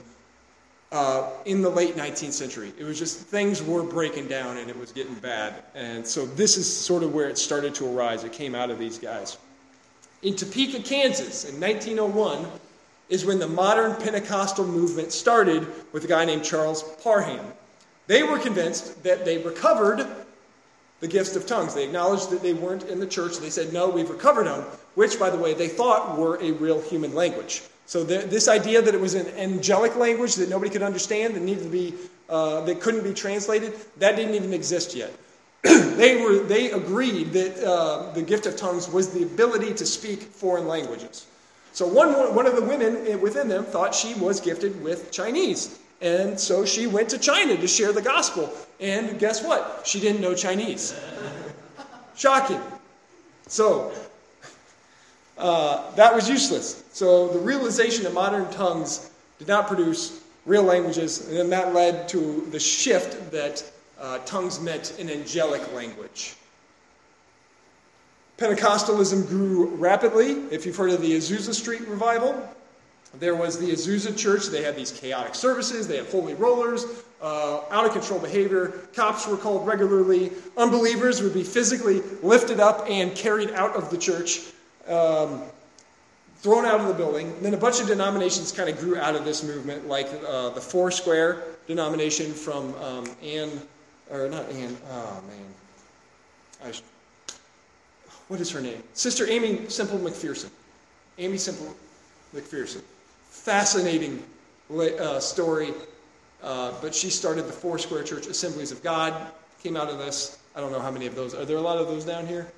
in the late 19th century. It was just, things were breaking down and it was getting bad. And so this is sort of where it started to arise. It came out of these guys. In Topeka, Kansas, in 1901, is when the modern Pentecostal movement started with a guy named Charles Parham. They were convinced that they recovered the gifts of tongues. They acknowledged that they weren't in the church. They said, no, we've recovered them, which, by the way, they thought were a real human language. So this idea that it was an angelic language that nobody could understand, that needed to be, that couldn't be translated, that didn't even exist yet. They agreed that the gift of tongues was the ability to speak foreign languages. So one of the women within them thought she was gifted with Chinese. And so she went to China to share the gospel. And guess what? She didn't know Chinese. Shocking. So that was useless. So the realization that modern tongues did not produce real languages, and then that led to the shift that tongues meant an angelic language. Pentecostalism grew rapidly. If you've heard of the Azusa Street revival, there was the Azusa Church. They had these chaotic services. They had holy rollers, out-of-control behavior. Cops were called regularly. Unbelievers would be physically lifted up and carried out of the church, thrown out of the building. And then a bunch of denominations kind of grew out of this movement, like the Foursquare denomination from what is her name? Sister Amy Semple McPherson. Amy Semple McPherson. Fascinating story, but she started the Foursquare Church Assemblies of God, came out of this. I don't know how many of those. Are there a lot of those down here?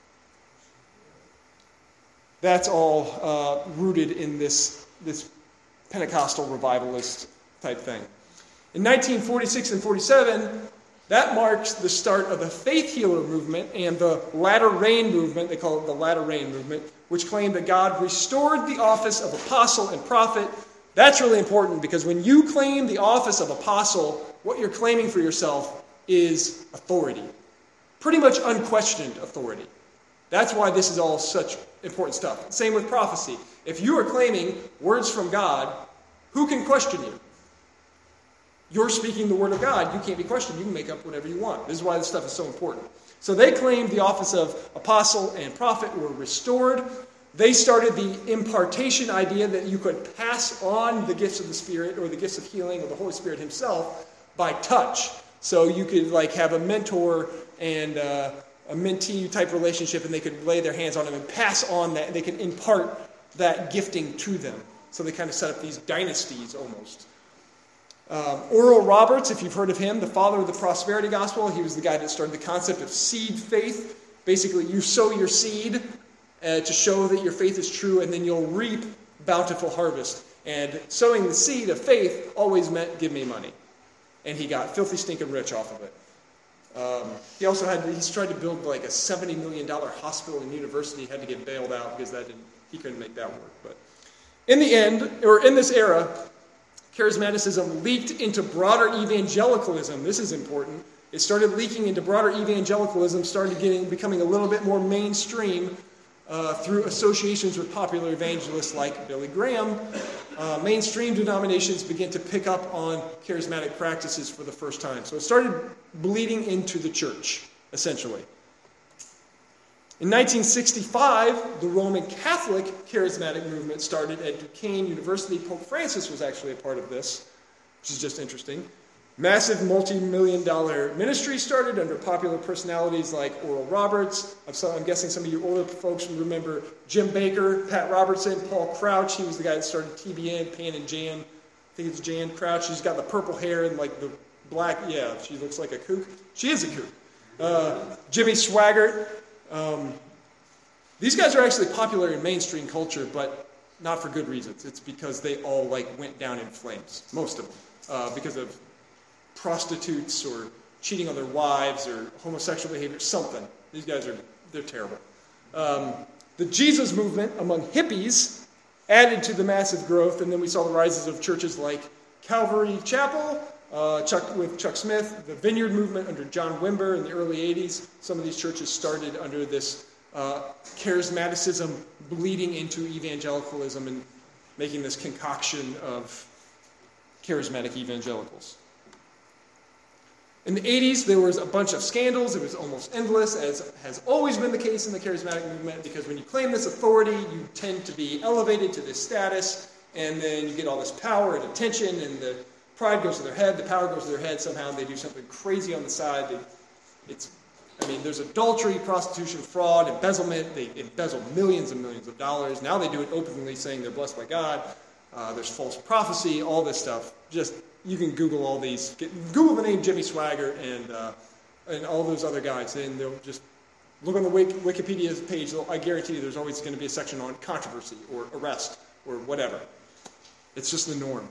That's all rooted in this Pentecostal revivalist type thing. In 1946 and 47, that marks the start of the faith healer movement and the latter rain movement. They call it the latter rain movement, which claimed that God restored the office of apostle and prophet. That's really important because when you claim the office of apostle, what you're claiming for yourself is authority. Pretty much unquestioned authority. That's why this is all such important stuff. Same with prophecy. If you are claiming words from God, who can question you? You're speaking the word of God. You can't be questioned. You can make up whatever you want. This is why this stuff is so important. So they claimed the office of apostle and prophet were restored. They started the impartation idea that you could pass on the gifts of the Spirit or the gifts of healing or the Holy Spirit himself by touch. So you could have a mentor and a mentee type relationship, and they could lay their hands on them and pass on that. They could impart that gifting to them. So they kind of set up these dynasties almost. Oral Roberts, if you've heard of him, the father of the prosperity gospel, he was the guy that started the concept of seed faith. Basically, you sow your seed to show that your faith is true, and then you'll reap bountiful harvest. And sowing the seed of faith always meant give me money. And he got filthy stinking rich off of it. He's tried to build a $70 million hospital and university. He had to get bailed out because he couldn't make that work. But in the end, or in this era, charismaticism leaked into broader evangelicalism. This is important. It started leaking into broader evangelicalism, becoming a little bit more mainstream through associations with popular evangelists like Billy Graham. Mainstream denominations began to pick up on charismatic practices for the first time. So it started bleeding into the church, essentially. In 1965, the Roman Catholic charismatic movement started at Duquesne University. Pope Francis was actually a part of this, which is just interesting. Massive multi-million-dollar ministry started under popular personalities like Oral Roberts. I'm guessing some of you older folks remember Jim Baker, Pat Robertson, Paul Crouch. He was the guy that started TBN, Pan and Jan. I think it's Jan Crouch. She's got the purple hair and the black. Yeah, she looks like a kook. She is a kook. Jimmy Swaggart. These guys are actually popular in mainstream culture, but not for good reasons. It's because they all went down in flames, most of them, because of prostitutes or cheating on their wives or homosexual behavior, something. These guys they're terrible. The Jesus movement among hippies added to the massive growth, and then we saw the rises of churches like Calvary Chapel, with Chuck Smith, the Vineyard movement under John Wimber in the early 80s. Some of these churches started under this charismaticism bleeding into evangelicalism and making this concoction of charismatic evangelicals. In the 80s, there was a bunch of scandals. It was almost endless, as has always been the case in the charismatic movement, because when you claim this authority, you tend to be elevated to this status, and then you get all this power and attention, and the pride goes to their head, the power goes to their head somehow, and they do something crazy on the side. There's adultery, prostitution, fraud, embezzlement. They embezzle millions and millions of dollars. Now they do it openly, saying they're blessed by God. There's false prophecy, all this stuff. You can Google all these. Google the name Jimmy Swaggart and all those other guys, and they'll just look on the Wikipedia page. I guarantee you there's always going to be a section on controversy or arrest or whatever. It's just the norm.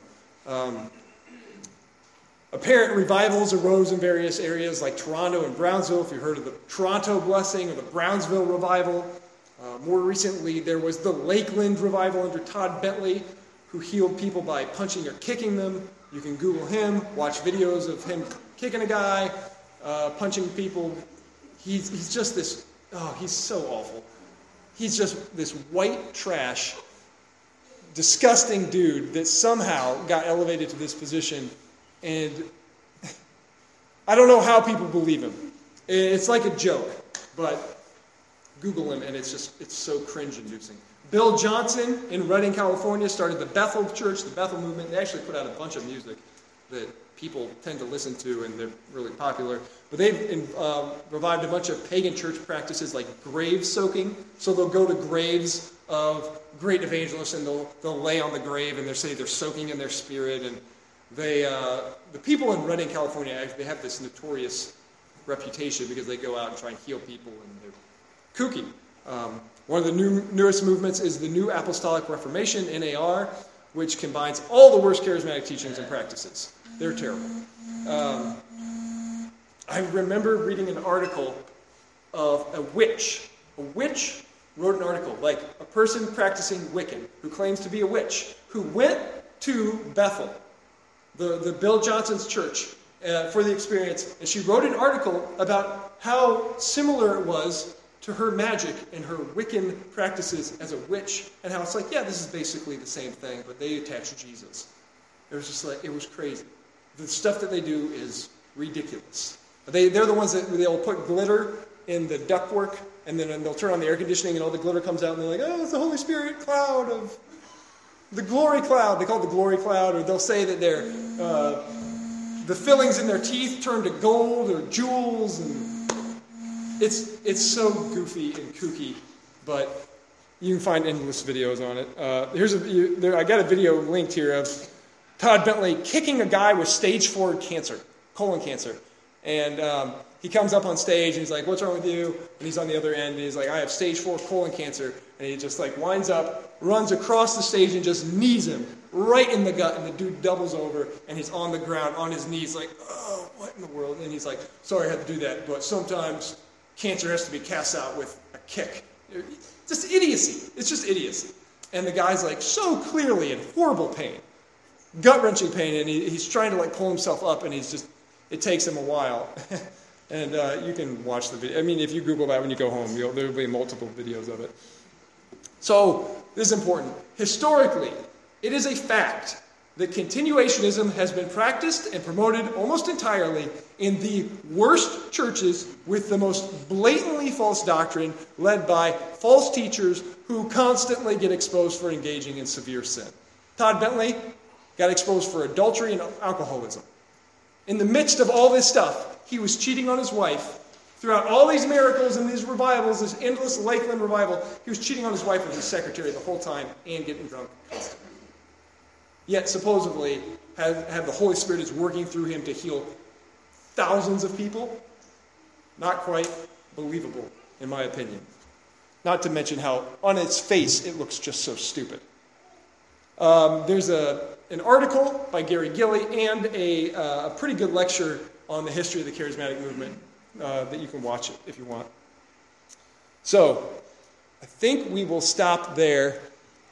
Apparent revivals arose in various areas like Toronto and Brownsville, if you've heard of the Toronto blessing or the Brownsville revival. More recently, there was the Lakeland revival under Todd Bentley, who healed people by punching or kicking them. You can Google him, watch videos of him kicking a guy, punching people. He's just this, he's so awful. He's just this white trash, disgusting dude that somehow got elevated to this position. And I don't know how people believe him. It's like a joke, but Google him and it's so cringe-inducing. Bill Johnson in Redding, California started the Bethel Church, the Bethel movement. They actually put out a bunch of music that people tend to listen to, and they're really popular. But they've revived a bunch of pagan church practices like grave soaking. So they'll go to graves of great evangelists, and they'll lay on the grave, and they say they're soaking in their spirit. And the people in Redding, California, they have this notorious reputation because they go out and try and heal people, and they're kooky. One of the newest movements is the New Apostolic Reformation, NAR, which combines all the worst charismatic teachings and practices. They're terrible. I remember reading an article of a witch. A witch wrote an article, like a person practicing Wiccan, who claims to be a witch, who went to Bethel, the Bill Johnson's church, for the experience, and she wrote an article about how similar it was to her magic and her Wiccan practices as a witch, and how it's like, yeah, this is basically the same thing, but they attach Jesus. It was just like, it was crazy. The stuff that they do is ridiculous. They're the ones that they'll put glitter in the ductwork, and then they'll turn on the air conditioning, and all the glitter comes out, and they're like, oh, it's the Holy Spirit cloud of the glory cloud. They call it the glory cloud, or they'll say that the fillings in their teeth turn to gold or jewels, and it's so goofy and kooky, but you can find endless videos on it. I got a video linked here of Todd Bentley kicking a guy with stage 4 cancer, colon cancer. And he comes up on stage and he's like, what's wrong with you? And he's on the other end and he's like, I have stage 4 colon cancer. And he just like winds up, runs across the stage and just knees him right in the gut. And the dude doubles over and he's on the ground on his knees like, oh, what in the world? And he's like, sorry I had to do that, but sometimes cancer has to be cast out with a kick. Just idiocy. It's just idiocy. And the guy's like so clearly in horrible pain, gut-wrenching pain, and he's trying to like pull himself up, and it takes him a while. And you can watch the video. I mean, if you Google that when you go home, there will be multiple videos of it. So this is important. Historically, it is a fact that continuationism has been practiced and promoted almost entirely in the worst churches with the most blatantly false doctrine, led by false teachers who constantly get exposed for engaging in severe sin. Todd Bentley got exposed for adultery and alcoholism. In the midst of all this stuff, he was cheating on his wife. Throughout all these miracles and these revivals, this endless Lakeland revival, he was cheating on his wife with his secretary the whole time and getting drunk constantly. Yet supposedly, have the Holy Spirit is working through him to heal thousands of people. Not quite believable, in my opinion. Not to mention how, on its face, it looks just so stupid. There's an article by Gary Gilley and a pretty good lecture on the history of the charismatic movement that you can watch it if you want. So, I think we will stop there.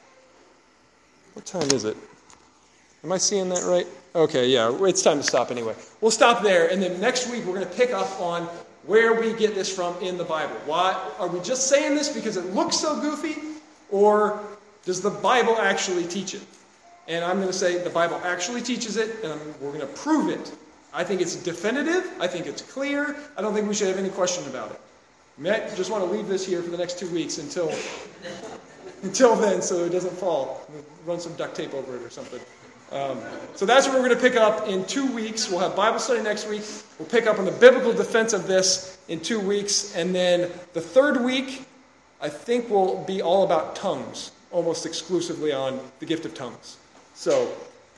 What time is it? Am I seeing that right? Okay, yeah, it's time to stop anyway. We'll stop there, and then next week we're going to pick up on where we get this from in the Bible. Why are we just saying this because it looks so goofy, or does the Bible actually teach it? And I'm going to say the Bible actually teaches it, and we're going to prove it I think it's definitive. I think it's clear. I don't think we should have any question about it. I just want to leave this here for the next 2 weeks until then, so it doesn't fall. Run some duct tape over it or something. So that's what we're going to pick up in 2 weeks. We'll have Bible study next week. We'll pick up on the biblical defense of this in 2 weeks. And then the third week, I think, will be all about tongues, almost exclusively on the gift of tongues. So,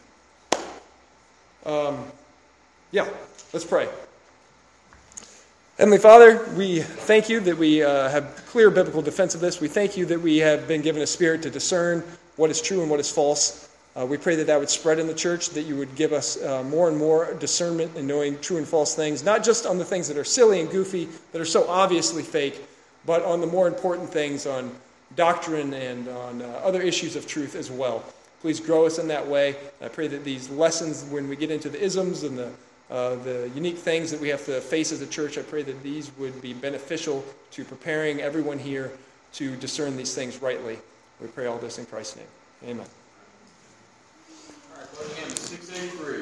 let's pray. Heavenly Father, we thank you that we have clear biblical defense of this. We thank you that we have been given a spirit to discern what is true and what is false. We pray that would spread in the church, that you would give us more and more discernment in knowing true and false things, not just on the things that are silly and goofy, that are so obviously fake, but on the more important things, on doctrine and on other issues of truth as well. Please grow us in that way. I pray that these lessons, when we get into the isms and the unique things that we have to face as a church, I pray that these would be beneficial to preparing everyone here to discern these things rightly. We pray all this in Christ's name. Amen. All right, closing in 683.